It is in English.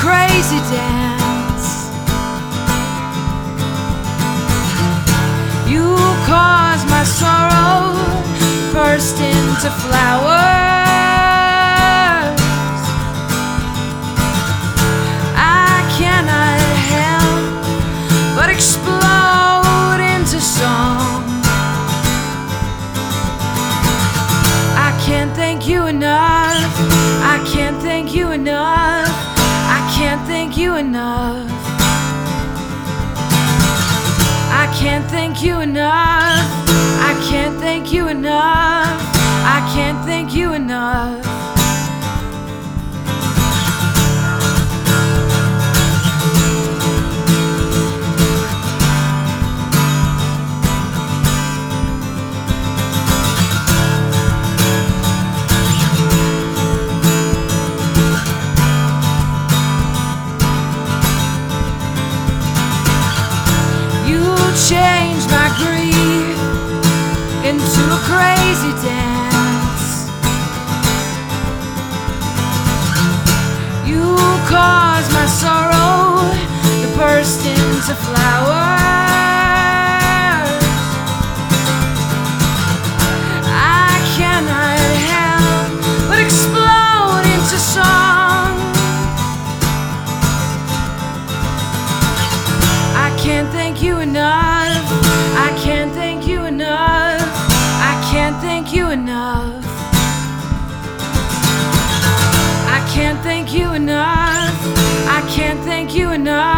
crazy dance. You caused my sorrow burst into flowers. I cannot help but explode into song. I can't thank you enough. I can't thank you enough. I can't thank you enough. I can't thank you enough. I can't thank you enough. I can't thank you enough. Change my grief into a crazy dance. You cause my sorrow to burst into flowers. I cannot help but explode into song. I can't thank you enough. I can't thank you enough. I can't thank you enough. I can't thank you enough. I can't thank you enough.